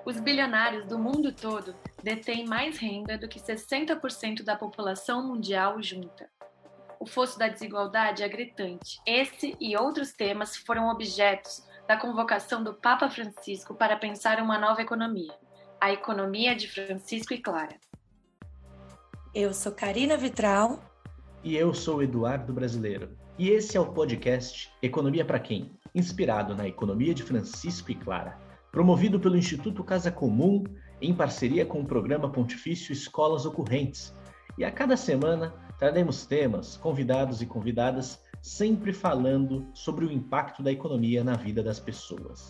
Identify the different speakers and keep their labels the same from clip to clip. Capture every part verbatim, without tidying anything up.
Speaker 1: Os bilionários do mundo todo detêm mais renda do que sessenta por cento da população mundial junta. O fosso da desigualdade é gritante. Esse e outros temas foram objetos da convocação do Papa Francisco para pensar uma nova economia, a economia de Francisco e Clara.
Speaker 2: Eu sou Karina Vitral.
Speaker 3: E eu sou Eduardo Brasileiro. E esse é o podcast Economia para Quem? Inspirado na economia de Francisco e Clara, promovido pelo Instituto Casa Comum em parceria com o Programa Pontifício Escolas Ocorrentes. E a cada semana traremos temas, convidados e convidadas, sempre falando sobre o impacto da economia na vida das pessoas.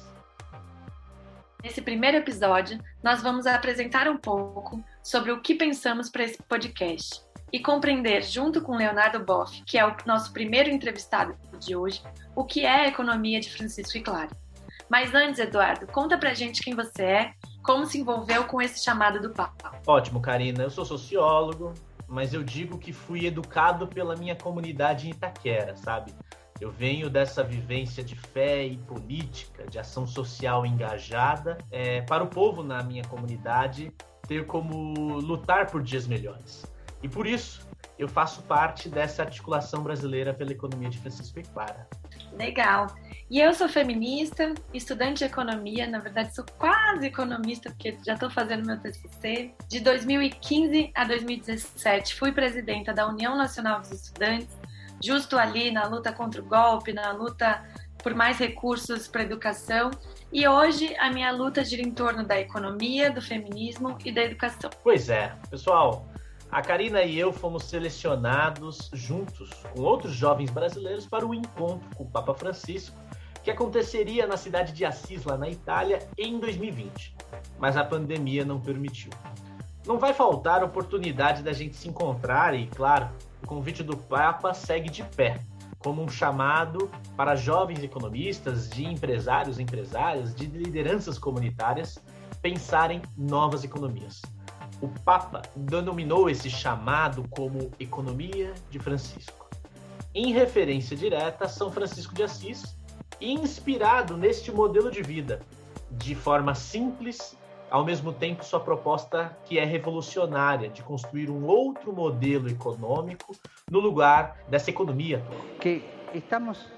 Speaker 1: Nesse primeiro episódio, nós vamos apresentar um pouco sobre o que pensamos para esse podcast e compreender, junto com Leonardo Boff, que é o nosso primeiro entrevistado de hoje, o que é a economia de Francisco e Clara. Mas antes, Eduardo, conta pra gente quem você é, como se envolveu com esse chamado do Papa.
Speaker 3: Ótimo, Karina. Eu sou sociólogo, mas eu digo que fui educado pela minha comunidade em Itaquera, sabe? Eu venho dessa vivência de fé e política, de ação social engajada, é, para o povo na minha comunidade ter como lutar por dias melhores. E por isso, eu faço parte dessa articulação brasileira pela economia de Francisco e Clara.
Speaker 1: Legal. E eu sou feminista, estudante de economia, na verdade sou quase economista, porque já estou fazendo meu T C C. De dois mil e quinze a dois mil e dezessete, fui presidenta da União Nacional dos Estudantes, justo ali na luta contra o golpe, na luta por mais recursos para a educação. E hoje a minha luta gira em torno da economia, do feminismo e da educação.
Speaker 3: Pois é, pessoal. A Karina e eu fomos selecionados juntos com outros jovens brasileiros para o encontro com o Papa Francisco, que aconteceria na cidade de Assis, lá na Itália, em dois mil e vinte. Mas a pandemia não permitiu. Não vai faltar oportunidade da gente se encontrar e, claro, o convite do Papa segue de pé, como um chamado para jovens economistas, de empresários e empresárias, de lideranças comunitárias, pensarem novas economias. O Papa denominou esse chamado como Economia de Francisco, em referência direta a São Francisco de Assis e inspirado neste modelo de vida, de forma simples, ao mesmo tempo sua proposta que é revolucionária, de construir um outro modelo econômico no lugar dessa economia.
Speaker 4: Que estamos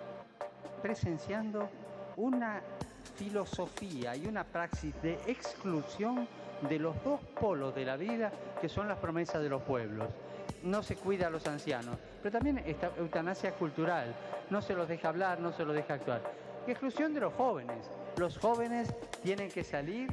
Speaker 4: presenciando uma filosofía y una praxis de exclusión de los dos polos de la vida que son las promesas de los pueblos. No se cuida a los ancianos, pero también esta eutanasia cultural, no se los deja hablar, no se los deja actuar. Y exclusión de los jóvenes. Los jóvenes tienen que salir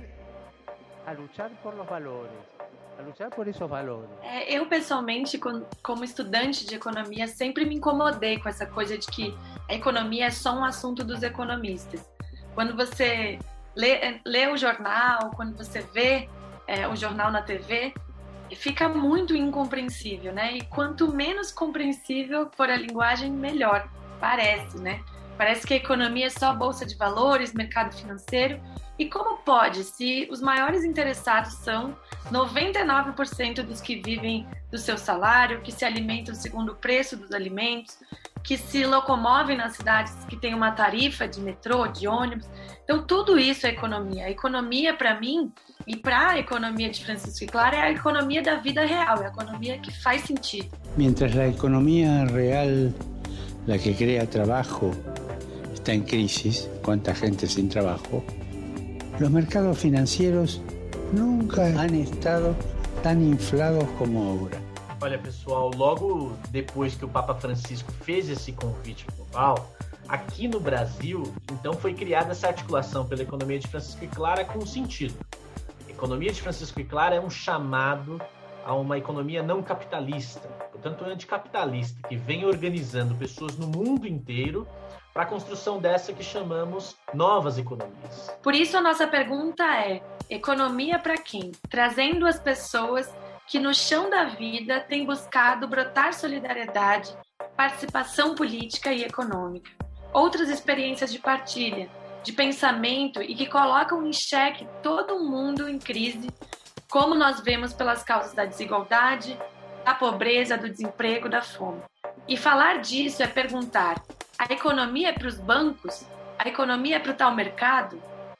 Speaker 4: a luchar por los valores, a luchar por esos valores.
Speaker 1: É, eu, pessoalmente, como estudante de economia, sempre me incomodei com essa coisa de que a economia é só um assunto dos economistas. Quando você lê, lê o jornal, quando você vê é, o jornal na T V, fica muito incompreensível, né? E quanto menos compreensível for a linguagem, melhor, parece, né? Parece que a economia é só bolsa de valores, mercado financeiro. E como pode, se os maiores interessados são noventa e nove por cento dos que vivem do seu salário, que se alimentam segundo o preço dos alimentos, que se locomovem nas cidades que têm uma tarifa de metrô, de ônibus. Então, tudo isso é economia. A economia, para mim, e para a economia de Francisco e Clara, é a economia da vida real, é a economia que faz sentido.
Speaker 5: Mientras la economía real, la que crea trabajo, está en crisis, cuánta gente sin trabajo, los mercados financieros nunca han estado tan inflados como ahora.
Speaker 3: Olha, pessoal, logo depois que o Papa Francisco fez esse convite global, aqui no Brasil, então foi criada essa articulação pela economia de Francisco e Clara com um sentido. A economia de Francisco e Clara é um chamado a uma economia não capitalista, portanto anticapitalista, que vem organizando pessoas no mundo inteiro para a construção dessa que chamamos novas economias.
Speaker 1: Por isso a nossa pergunta é: economia para quem? Trazendo as pessoas que no chão da vida têm buscado brotar solidariedade, participação política e econômica, outras experiências de partilha, de pensamento e que colocam em xeque todo um mundo em crise, como nós vemos pelas causas da desigualdade, da pobreza, do desemprego, da fome. E falar disso é perguntar: a economia é para os bancos? A economia é para o tal mercado?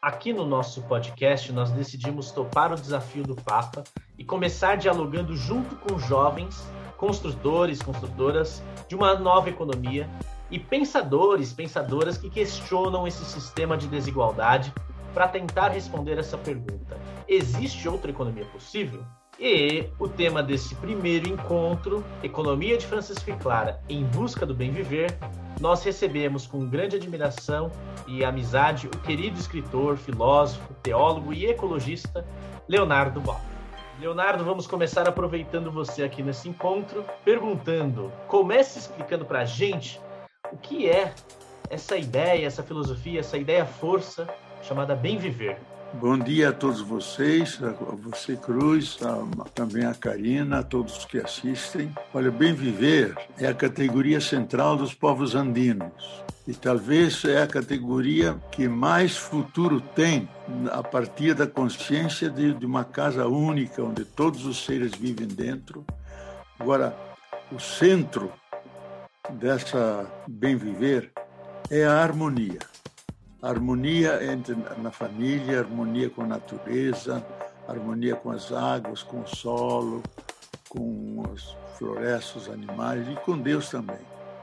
Speaker 3: Aqui no nosso podcast, nós decidimos topar o desafio do Papa e começar dialogando junto com jovens, construtores, construtoras de uma nova economia e pensadores, pensadoras que questionam esse sistema de desigualdade para tentar responder essa pergunta: existe outra economia possível? E o tema desse primeiro encontro, Economia de Francisco e Clara em busca do bem viver, nós recebemos com grande admiração e amizade o querido escritor, filósofo, teólogo e ecologista Leonardo Boff. Leonardo, vamos começar aproveitando você aqui nesse encontro, perguntando, comece explicando para a gente o que é essa ideia, essa filosofia, essa ideia-força chamada bem viver.
Speaker 5: Bom dia a todos vocês, a você, Cruz, a, também a Karina, a todos que assistem. Olha, bem viver é a categoria central dos povos andinos e talvez é a categoria que mais futuro tem a partir da consciência de, de uma casa única, onde todos os seres vivem dentro. Agora, o centro dessa bem viver é a harmonia. Harmonia entre, na família, harmonia com a natureza, harmonia com as águas, com o solo, com as florestas, os animais e com Deus também.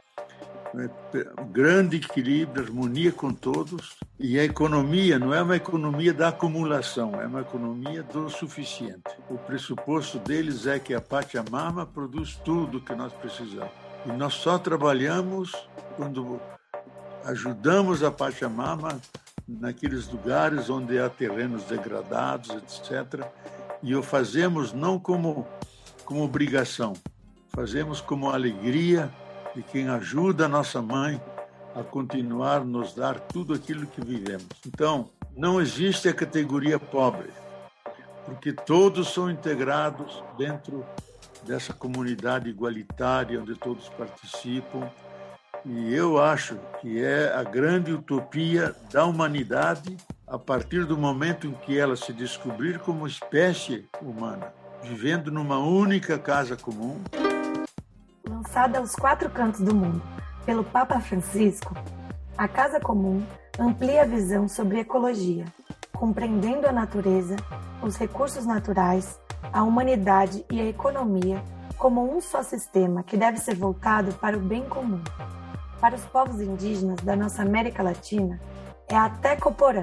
Speaker 5: Grande equilíbrio, harmonia com todos. E a economia não é uma economia da acumulação, é uma economia do suficiente. O pressuposto deles é que a Pachamama produz tudo o que nós precisamos. E nós só trabalhamos quando ajudamos a Pachamama naqueles lugares onde há terrenos degradados, etcétera. E o fazemos não como, como obrigação, fazemos como alegria de quem ajuda a nossa mãe a continuar a nos dar tudo aquilo que vivemos. Então, não existe a categoria pobre, porque todos são integrados dentro dessa comunidade igualitária onde todos participam. E eu acho que é a grande utopia da humanidade a partir do momento em que ela se descobrir como espécie humana, vivendo numa única casa comum.
Speaker 2: Lançada aos quatro cantos do mundo pelo Papa Francisco, a Casa Comum amplia a visão sobre ecologia, compreendendo a natureza, os recursos naturais, a humanidade e a economia como um só sistema que deve ser voltado para o bem comum. Para os povos indígenas da nossa América Latina, é a Tecoporã.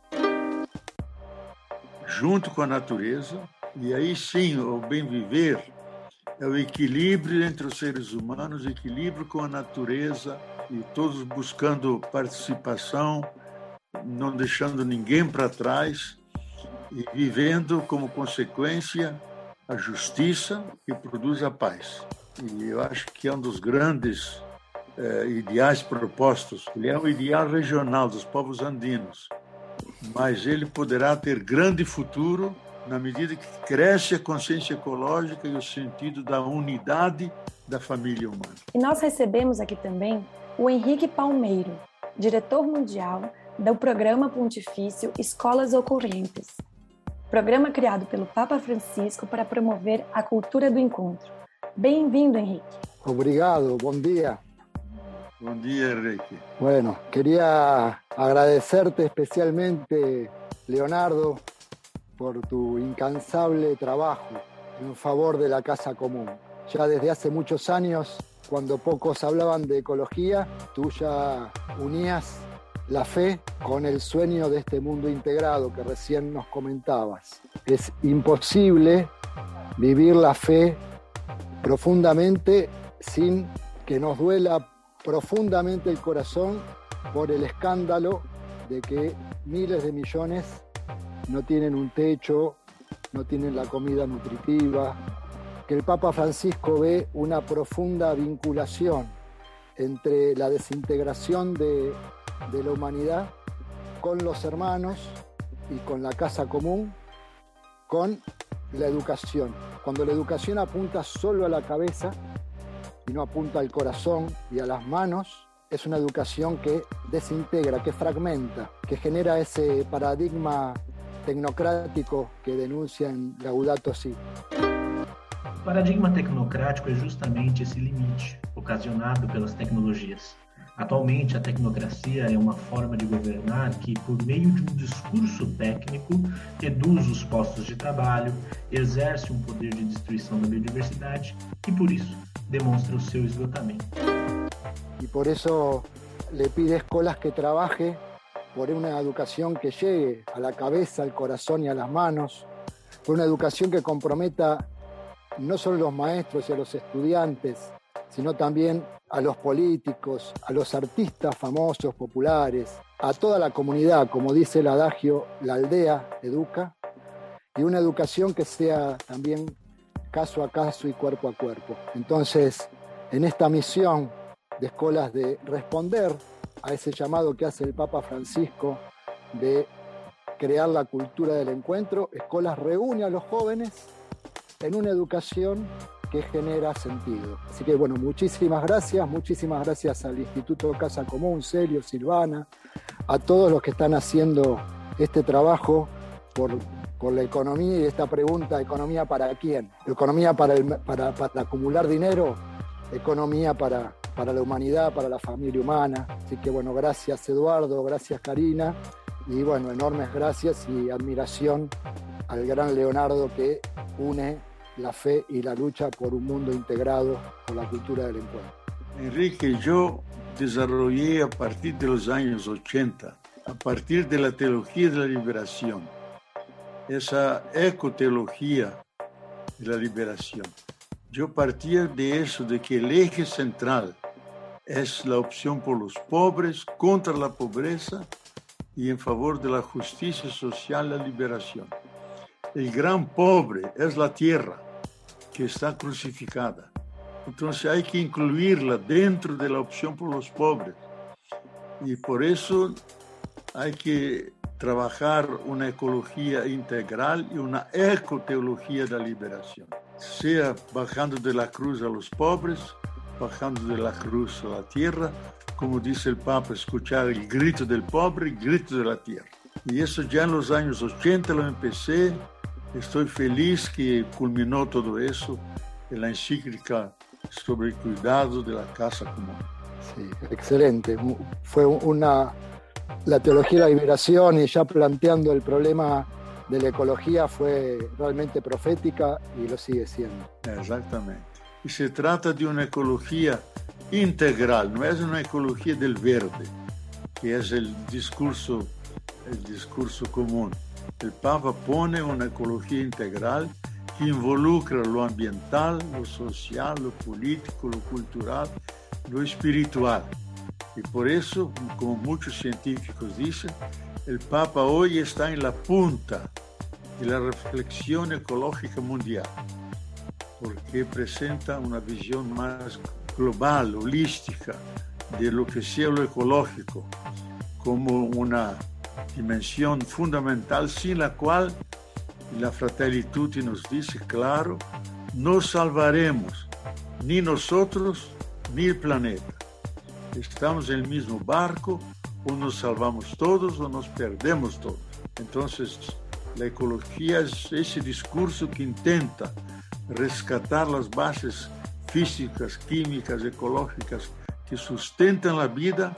Speaker 5: Junto com a natureza, e aí sim, o bem viver é o equilíbrio entre os seres humanos, o equilíbrio com a natureza, e todos buscando participação, não deixando ninguém para trás, e vivendo como consequência a justiça que produz a paz. E eu acho que é um dos grandes eh, ideais propostos. Ele é um ideal regional dos povos andinos, mas ele poderá ter grande futuro na medida que cresce a consciência ecológica e o sentido da unidade da família humana.
Speaker 2: E nós recebemos aqui também o Henrique Palmeiro, diretor mundial do Programa Pontifício Escolas Ocorrentes, programa criado pelo Papa Francisco para promover a cultura do encontro. Bem-vindo, Henrique.
Speaker 6: Obrigado, bom dia.
Speaker 5: Bom dia, Henrique.
Speaker 6: Bueno, quería agradecerte especialmente, Leonardo, por tu incansable trabajo en favor de la Casa Común. Ya desde hace muchos años, cuando pocos hablaban de ecología, tú ya unías la fe con el sueño de este mundo integrado que recién nos comentabas. Es imposible vivir la fe profundamente sin que nos duela profundamente el corazón por el escándalo de que miles de millones no tienen un techo, no tienen la comida nutritiva, que el Papa Francisco ve una profunda vinculación entre la desintegración de, de la humanidad con los hermanos y con la casa común, con la educación. Cuando la educación apunta solo a la cabeza y no apunta al corazón y a las manos, es una educación que desintegra, que fragmenta, que genera esse paradigma tecnocrático que denuncia em Laudato Si.
Speaker 3: O paradigma tecnocrático é justamente esse limite ocasionado pelas tecnologias. Atualmente, a tecnocracia é uma forma de governar que, por meio de um discurso técnico, reduz os postos de trabalho, exerce um poder de destruição da biodiversidade e, por isso, demonstra o seu esgotamento.
Speaker 6: Y por eso le pide a escuelas que trabaje por una educación que llegue a la cabeza, al corazón y a las manos, por una educación que comprometa no solo a los maestros y a los estudiantes, sino también a los políticos, a los artistas famosos, populares, a toda la comunidad, como dice el adagio, la aldea educa, y una educación que sea también caso a caso y cuerpo a cuerpo. Entonces, en esta misión de escuelas de responder a ese llamado que hace el Papa Francisco de crear la cultura del encuentro, escuelas reúne a los jóvenes en una educación que genera sentido. Así que bueno, muchísimas gracias, muchísimas gracias al Instituto Casa Común, Celio, Silvana, a todos los que están haciendo este trabajo por, por la economía y esta pregunta, ¿economía para quién? ¿Economía para, el, para, para acumular dinero? ¿Economía para, para la humanidad, para la familia humana? Así que bueno, gracias Eduardo, gracias Karina, y bueno, enormes gracias y admiración al gran Leonardo que une la fe y la lucha por un mundo integrado por la cultura del encuentro.
Speaker 5: Enrique, yo desarrollé a partir de los años ochenta, a partir de la teología de la liberación, esa ecoteología de la liberación. Yo partía de eso, de que el eje central es la opción por los pobres, contra la pobreza y en favor de la justicia social, la liberación. El gran pobre es la tierra, que está crucificada. Entonces hay que incluirla dentro de la opción por los pobres. Y por eso hay que trabajar una ecología integral y una ecoteología de la liberación. Sea bajando de la cruz a los pobres, bajando de la cruz a la tierra, como dice el Papa, escuchar el grito del pobre, el grito de la tierra. Y eso ya en los años ochenta lo empecé. Estoy feliz que culminó todo eso en la encíclica sobre el cuidado de la casa común.
Speaker 6: Sí, excelente. Fue una, la teología de la liberación y ya planteando el problema de la ecología fue realmente profética y lo sigue siendo.
Speaker 5: Exactamente. Y se trata de una ecología integral, no es una ecología del verde, que es el discurso, el discurso común. El Papa pone una ecología integral que involucra lo ambiental, lo social, lo político, lo cultural, lo espiritual. Y por eso, como muchos científicos dicen, el Papa hoy está en la punta de la reflexión ecológica mundial, porque presenta una visión más global, holística, de lo que sea lo ecológico, como una dimensión fundamental sin la cual, la Fratelli Tutti nos dice claro, no salvaremos ni nosotros ni el planeta. Estamos en el mismo barco, o nos salvamos todos o nos perdemos todos. Entonces, la ecología es ese discurso que intenta rescatar las bases físicas, químicas, ecológicas que sustentan la vida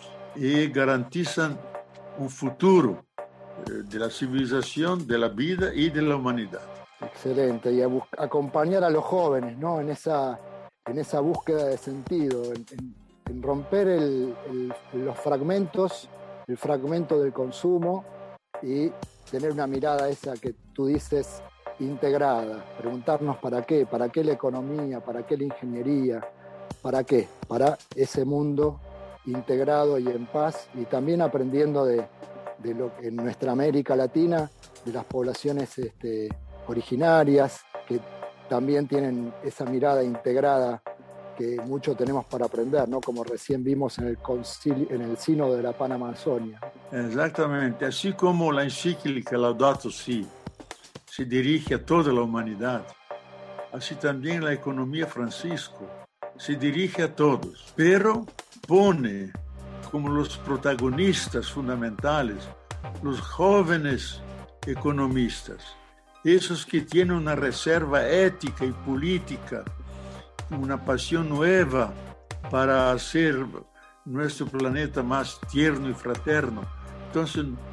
Speaker 5: y garantizan un futuro de la civilización, de la vida y de la humanidad.
Speaker 6: Excelente, y a bus- acompañar a los jóvenes, ¿no? En esa, en esa búsqueda de sentido, en, en, en romper el, el, los fragmentos, el fragmento del consumo y tener una mirada esa que tú dices integrada, preguntarnos para qué, para qué la economía, para qué la ingeniería, para qué, para ese mundo integrado y en paz, y también aprendiendo de, de lo en nuestra América Latina, de las poblaciones este, originarias, que también tienen esa mirada integrada que mucho tenemos para aprender, ¿no? Como recién vimos en el, concilio, en el Sínodo de la Panamazonia.
Speaker 5: Exactamente, así como la encíclica Laudato Si se dirige a toda la humanidad, así también la economía Francisco se dirige a todos, pero pone como los protagonistas fundamentales los jóvenes economistas, esos que tienen una reserva ética y política, una pasión nueva para hacer
Speaker 7: nosso planeta mais tierno e fraterno. Então,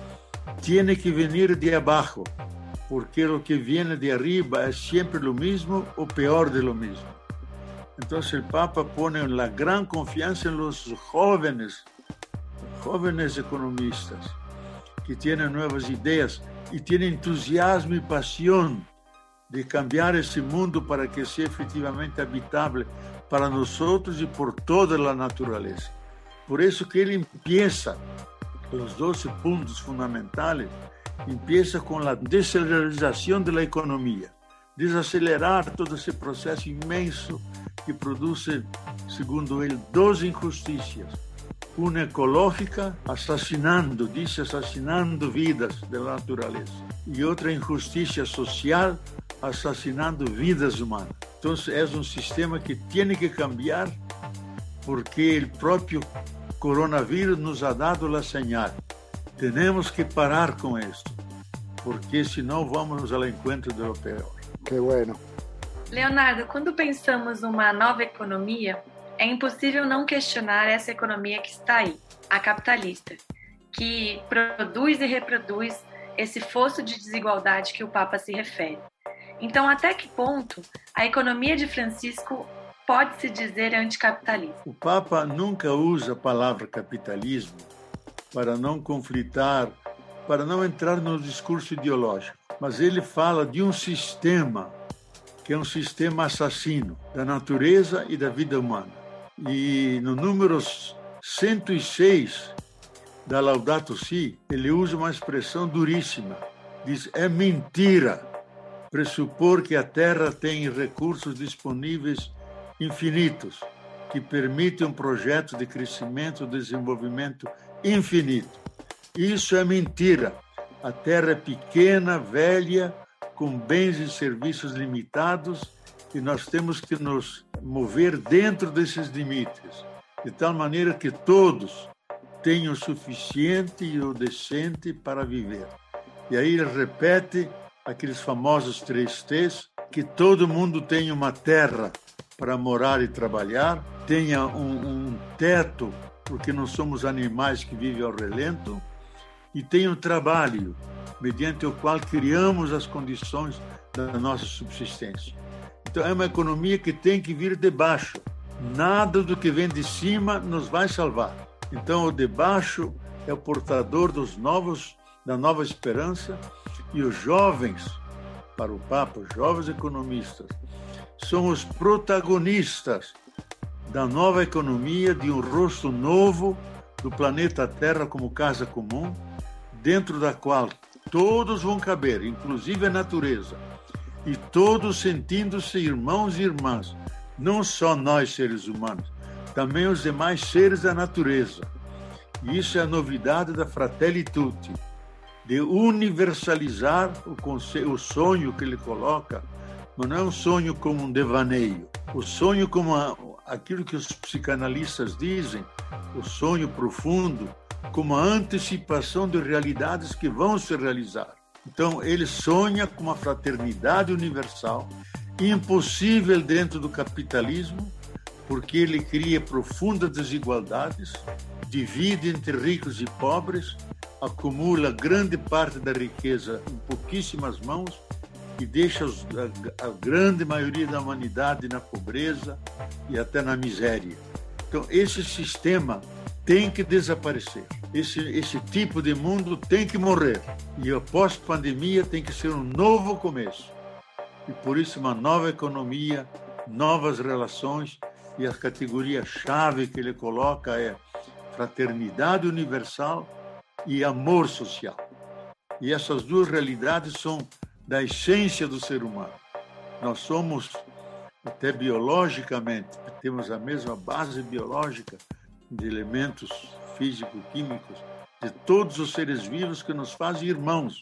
Speaker 7: tem que vir de abaixo, porque o que vem de arriba é sempre o mesmo ou pior de lo mesmo. Então, o Papa põe a grande confiança nos jovens, jovens economistas, que têm novas ideias e têm entusiasmo e paixão de cambiar esse mundo para que seja efetivamente habitável para nós outros e por toda a natureza. Por isso que ele empieza os doze pontos fundamentais, empieza com a desaceleração da economia, desacelerar todo esse processo imenso que produz, segundo ele, doze injustiças. Uma ecológica, assassinando, diz assassinando vidas da natureza. E outra injustiça social, assassinando vidas humanas. Então, é um sistema que tem que cambiar, porque o próprio coronavírus nos ha dado a señal. Temos que parar com isto, porque senão vamos ao encontro do pior.
Speaker 6: Que bueno.
Speaker 1: Leonardo, quando pensamos numa nova economia, é impossível não questionar essa economia que está aí, a capitalista, que produz e reproduz esse fosso de desigualdade que o Papa se refere. Então, até que ponto a economia de Francisco pode se dizer anticapitalista?
Speaker 7: O Papa nunca usa a palavra capitalismo para não conflitar, para não entrar no discurso ideológico, mas ele fala de um sistema que é um sistema assassino da natureza e da vida humana. E no número cento e seis da Laudato Si, ele usa uma expressão duríssima. Diz, é mentira pressupor que a Terra tem recursos disponíveis infinitos, que permitem um projeto de crescimento e desenvolvimento infinito. Isso é mentira. A Terra é pequena, velha, com bens e serviços limitados, e nós temos que nos mover dentro desses limites, de tal maneira que todos tenham o suficiente e o decente para viver. E aí ele repete aqueles famosos três T's, que todo mundo tenha uma terra para morar e trabalhar, tenha um, um teto, porque não somos animais que vivem ao relento, e tenha um trabalho, mediante o qual criamos as condições da nossa subsistência. Então, é uma economia que tem que vir de baixo. Nada do que vem de cima nos vai salvar. Então, o de baixo é o portador dos novos, da nova esperança, e os jovens, para o Papa, os jovens economistas, são os protagonistas da nova economia, de um rosto novo do planeta Terra como casa comum, dentro da qual todos vão caber, inclusive a natureza, e todos sentindo-se irmãos e irmãs, não só nós seres humanos, também os demais seres da natureza. E isso é a novidade da Fratelli Tutti, de universalizar o, conceito, o sonho que ele coloca, mas não é um sonho como um devaneio, o sonho como a, aquilo que os psicanalistas dizem, o sonho profundo, como a antecipação de realidades que vão se realizar. Então, ele sonha com uma fraternidade universal, impossível dentro do capitalismo, porque ele cria profundas desigualdades, divide entre ricos e pobres, acumula grande parte da riqueza em pouquíssimas mãos e deixa a, a grande maioria da humanidade na pobreza e até na miséria. Então, esse sistema tem que desaparecer. Esse, esse tipo de mundo tem que morrer. E a pós-pandemia tem que ser um novo começo. E por isso uma nova economia, novas relações, e a categoria-chave que ele coloca é fraternidade universal e amor social. E essas duas realidades são da essência do ser humano. Nós somos, até biologicamente, temos a mesma base biológica de elementos físico-químicos de todos os seres vivos que nos fazem irmãos,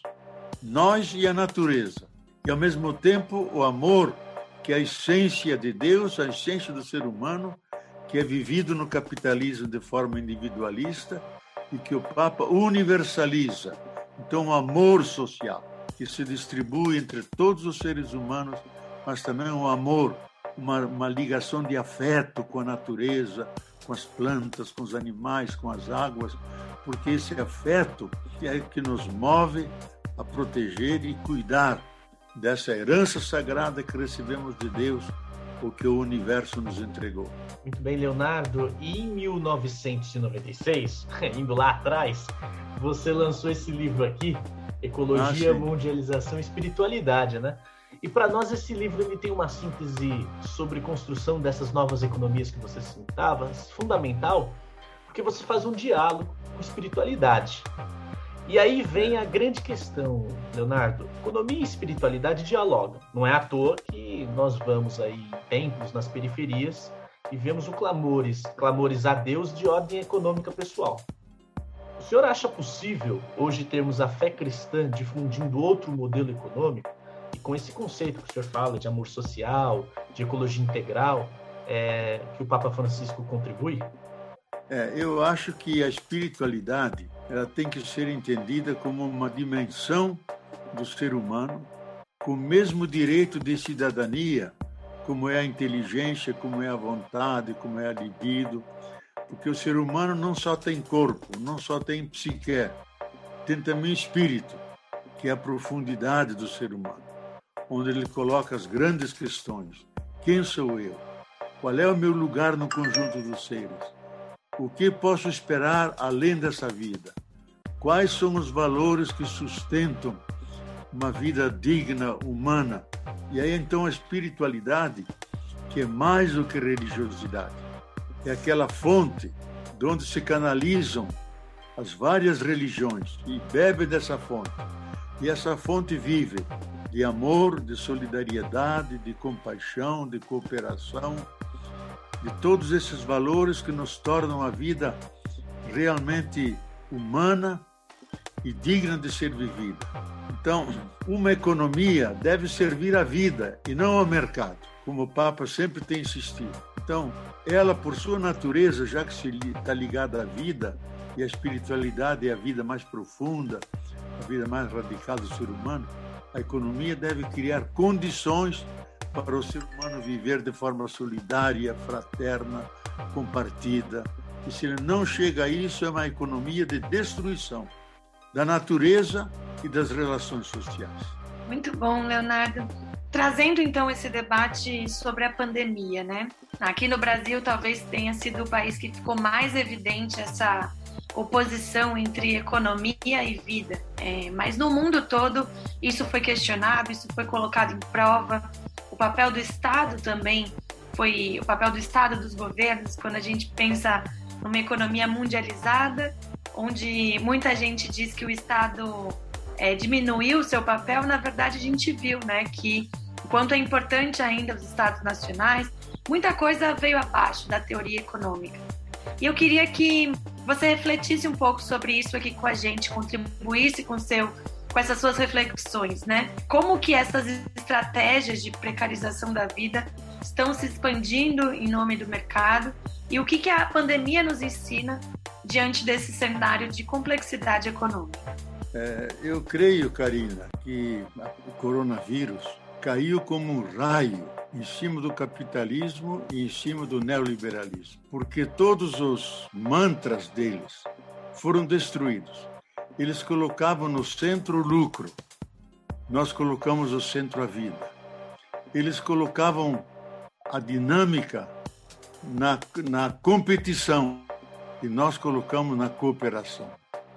Speaker 7: nós e a natureza. E, ao mesmo tempo, o amor, que é a essência de Deus, a essência do ser humano, que é vivido no capitalismo de forma individualista e que o Papa universaliza. Então, o amor social, que se distribui entre todos os seres humanos, mas também um amor, uma, uma ligação de afeto com a natureza, com as plantas, com os animais, com as águas, porque esse afeto é que nos move a proteger e cuidar dessa herança sagrada que recebemos de Deus, o que o universo nos entregou.
Speaker 3: Muito bem, Leonardo. E em mil novecentos e noventa e seis, indo lá atrás, você lançou esse livro aqui, Ecologia, ah, Mundialização e Espiritualidade, né? E para nós esse livro ele tem uma síntese sobre construção dessas novas economias que você citava, fundamental, porque você faz um diálogo com espiritualidade. E aí vem a grande questão, Leonardo. Economia e espiritualidade dialogam. Não é à toa que nós vamos aí em templos nas periferias e vemos o clamores, clamores a Deus de ordem econômica pessoal. O senhor acha possível hoje termos a fé cristã difundindo outro modelo econômico? E com esse conceito que o senhor fala de amor social, de ecologia integral, é, que o Papa Francisco contribui?
Speaker 7: É, eu acho que a espiritualidade ela tem que ser entendida como uma dimensão do ser humano, com o mesmo direito de cidadania, como é a inteligência, como é a vontade, como é a libido, porque o ser humano não só tem corpo, não só tem psique, tem também espírito, que é a profundidade do ser humano, onde ele coloca as grandes questões. Quem sou eu? Qual é o meu lugar no conjunto dos seres? O que posso esperar além dessa vida? Quais são os valores que sustentam uma vida digna, humana? E aí então a espiritualidade, que é mais do que religiosidade, é aquela fonte de onde se canalizam as várias religiões e bebe dessa fonte. E essa fonte vive de amor, de solidariedade, de compaixão, de cooperação, de todos esses valores que nos tornam a vida realmente humana e digna de ser vivida. Então, uma economia deve servir à vida e não ao mercado, como o Papa sempre tem insistido. Então, ela, por sua natureza, já que está ligada à vida, e a espiritualidade é a vida mais profunda, a vida mais radical do ser humano, a economia deve criar condições para o ser humano viver de forma solidária, fraterna, compartida. E se ele não chega a isso, é uma economia de destruição da natureza e das relações sociais.
Speaker 1: Muito bom, Leonardo. Trazendo então esse debate sobre a pandemia, né? Aqui no Brasil talvez tenha sido o país que ficou mais evidente essa oposição entre economia e vida. É, mas no mundo todo isso foi questionado, isso foi colocado em prova. O papel do Estado também foi o papel do Estado, dos governos, quando a gente pensa numa economia mundializada, onde muita gente diz que o Estado é, diminuiu o seu papel. Na verdade, a gente viu, né, que enquanto é importante ainda os Estados nacionais, muita coisa veio abaixo da teoria econômica. E eu queria que você refletisse um pouco sobre isso aqui com a gente, contribuísse com, seu, com essas suas reflexões, né? Como que essas estratégias de precarização da vida estão se expandindo em nome do mercado e o que, que a pandemia nos ensina diante desse cenário de complexidade econômica?
Speaker 7: É, eu creio, Karina, que o coronavírus caiu como um raio em cima do capitalismo e em cima do neoliberalismo, porque todos os mantras deles foram destruídos. Eles colocavam no centro o lucro, nós colocamos no centro a vida. Eles colocavam a dinâmica na, na competição e nós colocamos na cooperação.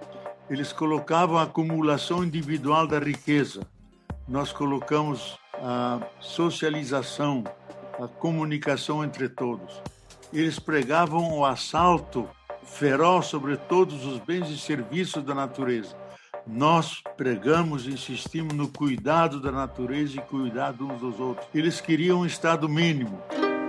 Speaker 7: Eles colocavam a acumulação individual da riqueza, nós colocamos a socialização, a comunicação entre todos. Eles pregavam o assalto feroz sobre todos os bens e serviços da natureza. Nós pregamos e insistimos no cuidado da natureza e cuidado uns dos outros. Eles queriam um Estado mínimo.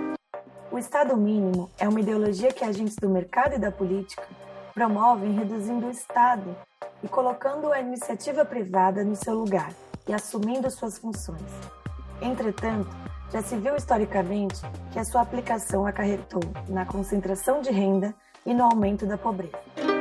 Speaker 2: O Estado mínimo é uma ideologia que agentes do mercado e da política promovem reduzindo o Estado e colocando a iniciativa privada no seu lugar e assumindo suas funções. Entretanto, já se viu historicamente que a sua aplicação acarretou na concentração de renda e no aumento da pobreza.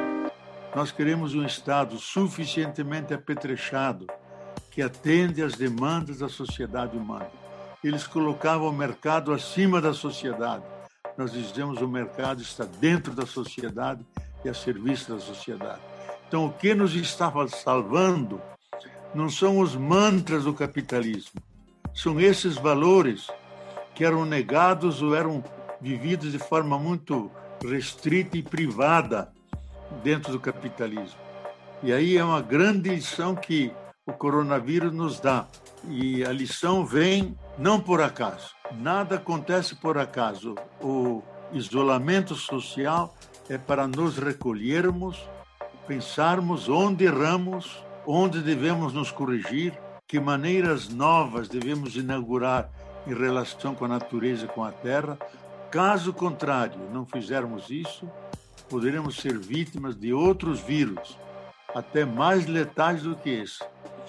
Speaker 7: Nós queremos um Estado suficientemente apetrechado que atende às demandas da sociedade humana. Eles colocavam o mercado acima da sociedade, nós dizemos o mercado está dentro da sociedade e a serviço da sociedade. Então, o que nos estava salvando não são os mantras do capitalismo, são esses valores que eram negados ou eram vividos de forma muito restrita e privada dentro do capitalismo. E aí é uma grande lição que o coronavírus nos dá. E a lição vem não por acaso. Nada acontece por acaso. O isolamento social é para nos recolhermos, pensarmos onde erramos, onde devemos nos corrigir, que maneiras novas devemos inaugurar em relação com a natureza e com a terra. Caso contrário, não fizermos isso, poderemos ser vítimas de outros vírus, até mais letais do que esse.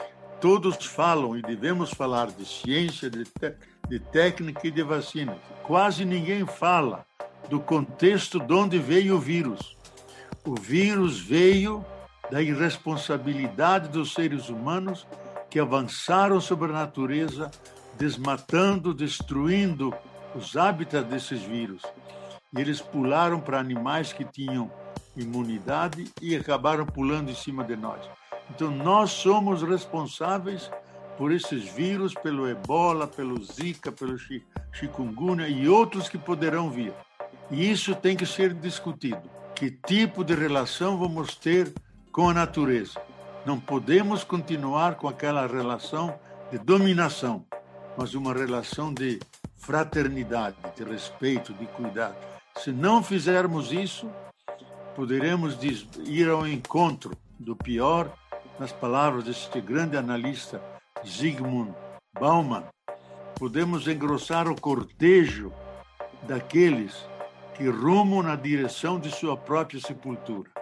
Speaker 7: Todos falam, e devemos falar, de ciência, de, te- de técnica e de vacina. Quase ninguém fala do contexto de onde veio o vírus. O vírus veio da irresponsabilidade dos seres humanos que avançaram sobre a natureza, desmatando, destruindo os hábitats desses vírus. E eles pularam para animais que tinham imunidade e acabaram pulando em cima de nós. Então, nós somos responsáveis por esses vírus, pelo ebola, pelo zika, pelo chikungunya e outros que poderão vir. E isso tem que ser discutido. Que tipo de relação vamos ter com a natureza? Não podemos continuar com aquela relação de dominação, mas uma relação de fraternidade, de respeito, de cuidado. Se não fizermos isso, poderemos ir ao encontro do pior, nas palavras deste grande analista Zygmunt Bauman. Podemos engrossar o cortejo daqueles que rumam na direção de sua própria sepultura.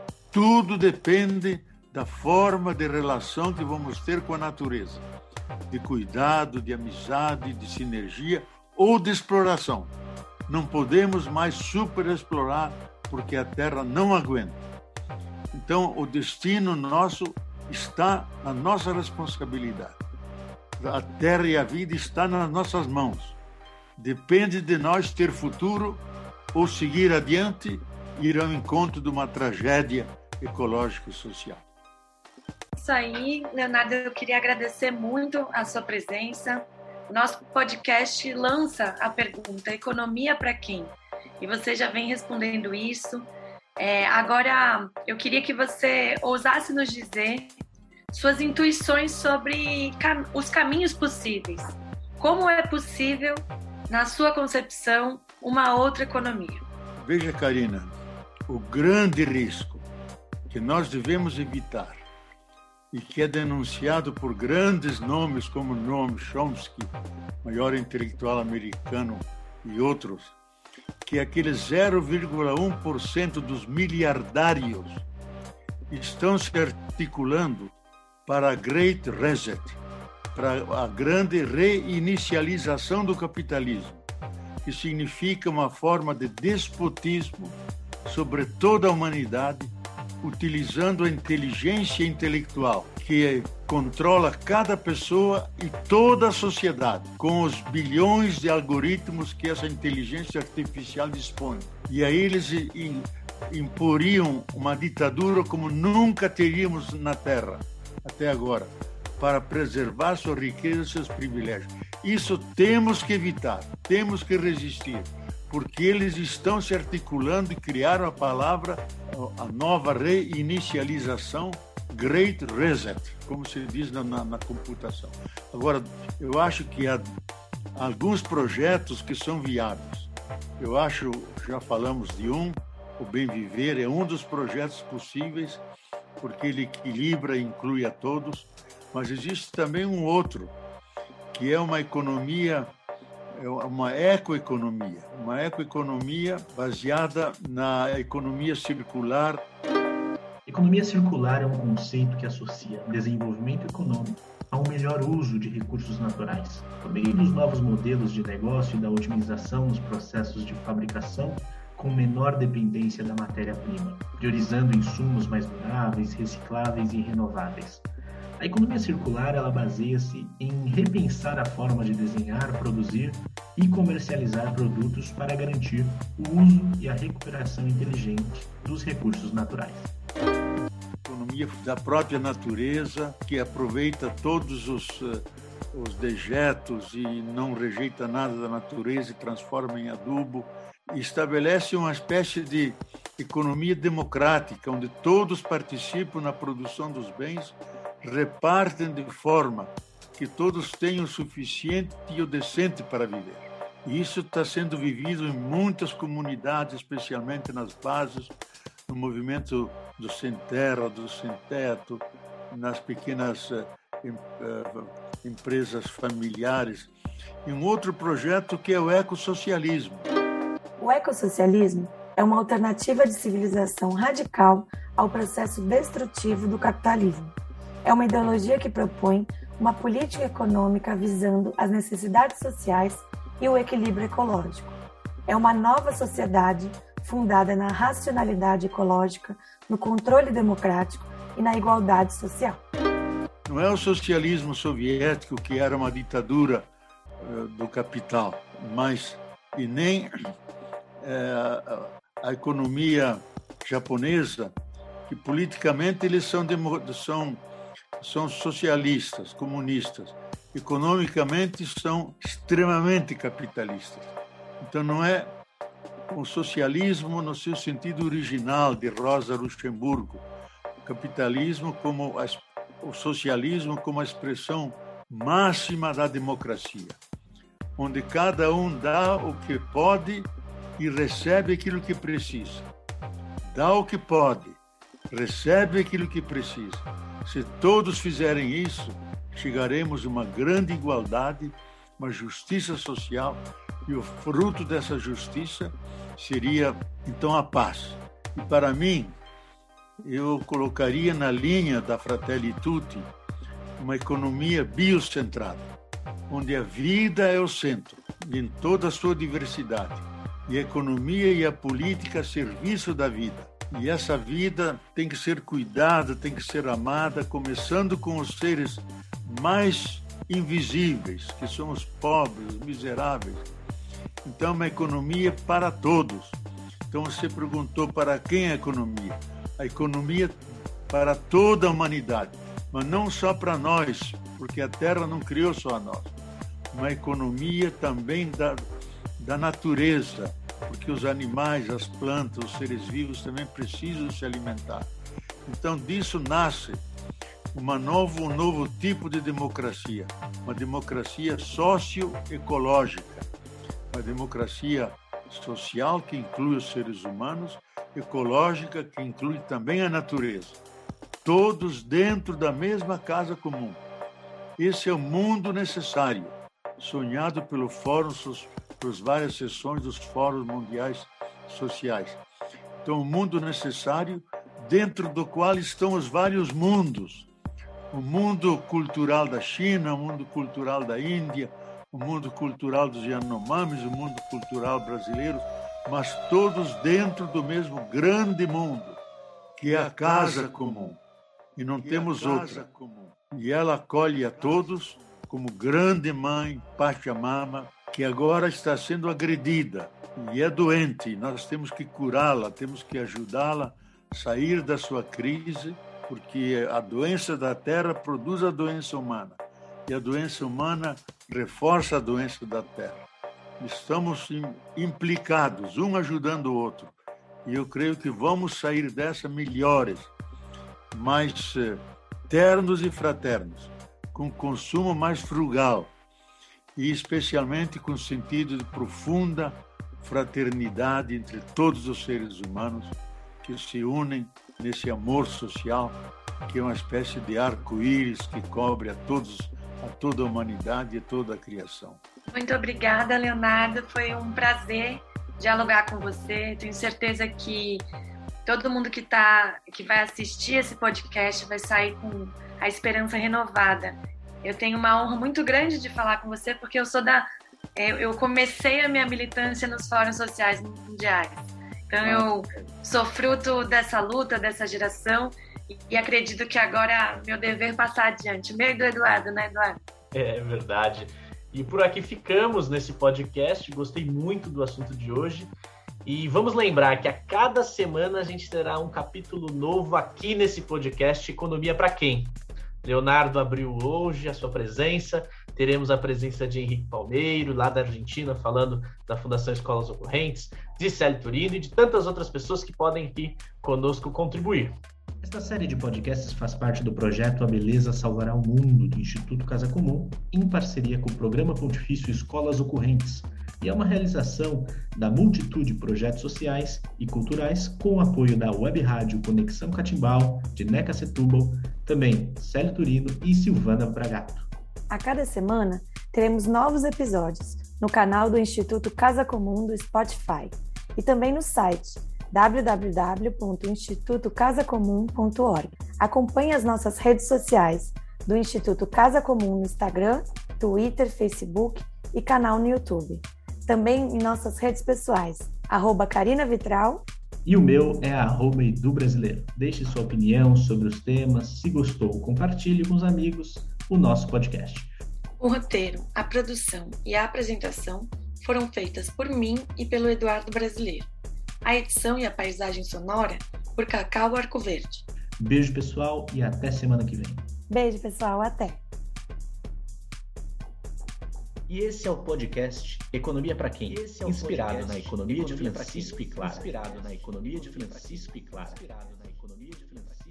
Speaker 7: Tudo depende da forma de relação que vamos ter com a natureza, de cuidado, de amizade, de sinergia ou de exploração. Não podemos mais superexplorar porque a Terra não aguenta. Então, o destino nosso está na nossa responsabilidade. A Terra e a vida estão nas nossas mãos. Depende de nós ter futuro ou seguir adiante e ir ao encontro de uma tragédia ecológica e social.
Speaker 1: Isso aí, Leonardo, eu queria agradecer muito a sua presença. O nosso podcast lança a pergunta: economia para quem? E você já vem respondendo isso. É, agora, eu queria que você ousasse nos dizer suas intuições sobre cam- os caminhos possíveis. Como é possível, na sua concepção, uma outra economia?
Speaker 7: Veja, Karina, o grande risco que nós devemos evitar e que é denunciado por grandes nomes como Noam Chomsky, maior intelectual americano, e outros, que aqueles zero vírgula um por cento dos miliardários estão se articulando para a Great Reset, para a grande reinicialização do capitalismo, que significa uma forma de despotismo sobre toda a humanidade, utilizando a inteligência intelectual, que controla cada pessoa e toda a sociedade, com os bilhões de algoritmos que essa inteligência artificial dispõe. E aí eles imporiam uma ditadura como nunca teríamos na Terra até agora, para preservar sua riqueza e seus privilégios. Isso temos que evitar, temos que resistir, porque eles estão se articulando e criaram a palavra, a nova reinicialização, Great Reset, como se diz na, na, na computação. Agora, eu acho que há alguns projetos que são viáveis. Eu acho, já falamos de um, o Bem Viver é um dos projetos possíveis, porque ele equilibra e inclui a todos, mas existe também um outro, que é uma economia, é uma ecoeconomia, uma ecoeconomia baseada na economia circular.
Speaker 8: Economia circular é um conceito que associa desenvolvimento econômico a um melhor uso de recursos naturais, por meio dos novos modelos de negócio e da otimização nos processos de fabricação com menor dependência da matéria-prima, priorizando insumos mais duráveis, recicláveis e renováveis. A A economia circular ela baseia-se em repensar a forma de desenhar, produzir e comercializar produtos para garantir o uso e a recuperação inteligente dos recursos naturais.
Speaker 7: Economia da própria natureza, que aproveita todos os, os dejetos e não rejeita nada da natureza e transforma em adubo, e estabelece uma espécie de economia democrática, onde todos participam na produção dos bens, repartem de forma que todos tenham o suficiente e o decente para viver. E isso está sendo vivido em muitas comunidades, especialmente nas bases, no movimento do sem-terra, do sem-teto, nas pequenas uh, uh, empresas familiares. E um outro projeto que é o ecossocialismo.
Speaker 2: O ecossocialismo é uma alternativa de civilização radical ao processo destrutivo do capitalismo. É uma ideologia que propõe uma política econômica visando as necessidades sociais e o equilíbrio ecológico. É uma nova sociedade fundada na racionalidade ecológica, no controle democrático e na igualdade social.
Speaker 7: Não é o socialismo soviético, que era uma ditadura uh, do capital, mas e nem uh, a economia japonesa, que politicamente eles são, demo, são, são socialistas, comunistas, economicamente são extremamente capitalistas. Então não é o socialismo no seu sentido original de Rosa Luxemburgo, o capitalismo como a, o socialismo como a expressão máxima da democracia, onde cada um dá o que pode e recebe aquilo que precisa. Dá o que pode, recebe aquilo que precisa. Se todos fizerem isso, chegaremos a uma grande igualdade, uma justiça social, e o fruto dessa justiça seria, então, a paz. E, para mim, eu colocaria na linha da Fratelli Tutti uma economia biocentrada, onde a vida é o centro, em toda a sua diversidade, e a economia e a política a serviço da vida. E essa vida tem que ser cuidada, tem que ser amada, começando com os seres mais invisíveis, que são os pobres, os miseráveis. Então, uma economia para todos. Então, você perguntou para quem é a economia? A economia para toda a humanidade, mas não só para nós, porque a Terra não criou só a nós. Uma economia também da, da natureza, porque os animais, as plantas, os seres vivos também precisam se alimentar. Então, disso nasce uma novo, um novo tipo de democracia, uma democracia socioecológica, uma democracia social que inclui os seres humanos, ecológica que inclui também a natureza, todos dentro da mesma casa comum. Esse é o mundo necessário, sonhado pelo Fórum, pelas várias sessões dos Fóruns Mundiais Sociais. Então, o mundo necessário, dentro do qual estão os vários mundos. O mundo cultural da China, o mundo cultural da Índia, o mundo cultural dos Yanomamis, o mundo cultural brasileiro, mas todos dentro do mesmo grande mundo, que é a casa comum. E não temos outra. E ela acolhe a todos como grande mãe, Pachamama, que agora está sendo agredida e é doente. Nós temos que curá-la, temos que ajudá-la a sair da sua crise, porque a doença da Terra produz a doença humana. E a doença humana reforça a doença da Terra. Estamos implicados, um ajudando o outro. E eu creio que vamos sair dessa melhores, mais ternos e fraternos, com consumo mais frugal e especialmente com sentido de profunda fraternidade entre todos os seres humanos que se unem nesse amor social, que é uma espécie de arco-íris que cobre a todos, a toda a humanidade e toda a criação.
Speaker 1: Muito obrigada, Leonardo. Foi um prazer dialogar com você. Tenho certeza que todo mundo que, tá, que vai assistir esse podcast vai sair com a esperança renovada. Eu tenho uma honra muito grande de falar com você, porque eu sou da... Eu comecei a minha militância nos fóruns sociais mundiais. Então, eu sou fruto dessa luta, dessa geração, E acredito que agora meu dever é passar adiante. O meu e do Eduardo, né, Eduardo?
Speaker 3: É verdade. E por aqui ficamos nesse podcast. Gostei muito do assunto de hoje. E vamos lembrar que a cada semana a gente terá um capítulo novo aqui nesse podcast Economia para Quem? Leonardo abriu hoje a sua presença. Teremos a presença de Henrique Palmeiro, lá da Argentina, falando da Fundação Escolas Ocorrentes, de Célio Turino e de tantas outras pessoas que podem aqui conosco contribuir.
Speaker 8: Esta série de podcasts faz parte do projeto A Beleza Salvará o Mundo, do Instituto Casa Comum, em parceria com o Programa Pontifício Escolas Ocorrentes, e é uma realização da multitude de projetos sociais e culturais com o apoio da Web Rádio Conexão Catimbau, de Neca Setúbal, também Célio Turino e Silvana Bragato.
Speaker 2: A cada semana, teremos novos episódios no canal do Instituto Casa Comum do Spotify e também no site w w w ponto instituto casa comum ponto org. Acompanhe as nossas redes sociais do Instituto Casa Comum no Instagram, Twitter, Facebook e canal no YouTube. Também em nossas redes pessoais, arroba Carina Vitral.
Speaker 8: E o meu é arroba Edu Brasileiro. Deixe sua opinião sobre os temas. Se gostou, compartilhe com os amigos o nosso podcast.
Speaker 1: O roteiro, a produção e a apresentação foram feitas por mim e pelo Eduardo Brasileiro. A edição e a paisagem sonora por Cacau Arcoverde.
Speaker 8: Beijo, pessoal, e até semana que vem.
Speaker 2: Beijo, pessoal, até.
Speaker 3: E esse é o podcast Economia para Quem? Esse é o inspirado na economia de Francisco e Clara. Inspirado na economia de Francisco e Clara. Inspirado na economia de Francisco.